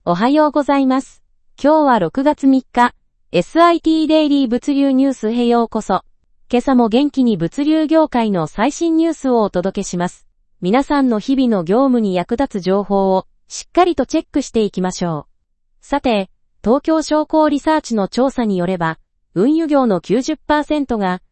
おはようございます。今日は6月3日、SIT デイリー物流ニュースへようこそ。今朝も元気に物流業界の最新ニュースをお届けします。皆さんの日々の業務に役立つ情報をしっかりとチェックしていきましょう。さて、東京商工リサーチの調査によれば、運輸業の 90% が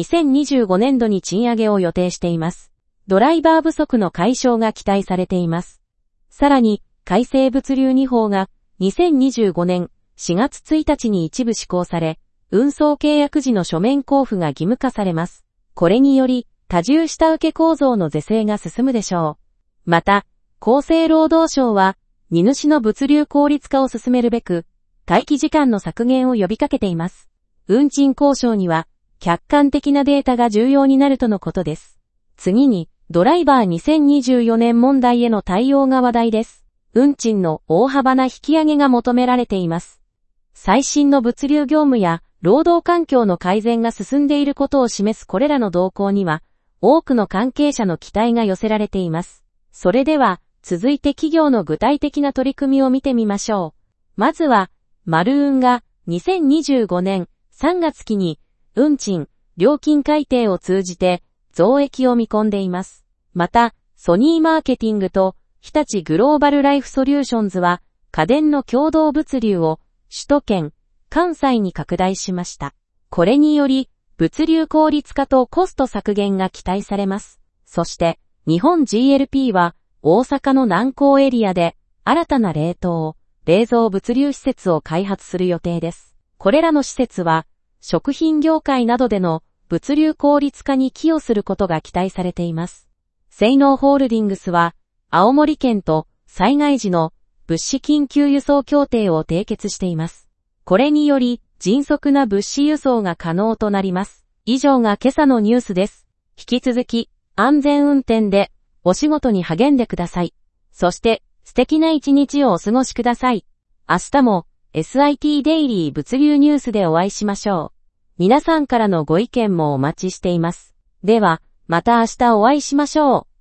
2025年度に賃上げを予定しています。ドライバー不足の解消が期待されています。さらに、改正物流2法が2025年4月1日に一部施行され、運送契約時の書面交付が義務化されます。これにより、多重下請け構造の是正が進むでしょう。また、厚生労働省は、荷主の物流効率化を進めるべく、待機時間の削減を呼びかけています。運賃交渉には、客観的なデータが重要になるとのことです。次に、ドライバー2024年問題への対応が話題です。運賃の大幅な引き上げが求められています。最新の物流業務や労働環境の改善が進んでいることを示すこれらの動向には、多くの関係者の期待が寄せられています。それでは、続いて企業の具体的な取り組みを見てみましょう。まずは、マル運が2025年3月期に運賃、料金改定を通じて増益を見込んでいます。また、ソニーマーケティングと日立グローバルライフソリューションズは家電の共同物流を首都圏、関西に拡大しました。これにより物流効率化とコスト削減が期待されます。そして日本 GLP は大阪の南港エリアで新たな冷蔵物流施設を開発する予定です。これらの施設は食品業界などでの物流効率化に寄与することが期待されています。セイノーホールディングスは青森県と災害時の物資緊急輸送協定を締結しています。これにより迅速な物資輸送が可能となります。以上が今朝のニュースです。引き続き安全運転でお仕事に励んでください。そして素敵な一日をお過ごしください。明日も SIT デイリー物流ニュースでお会いしましょう。皆さんからのご意見もお待ちしています。では、また明日お会いしましょう。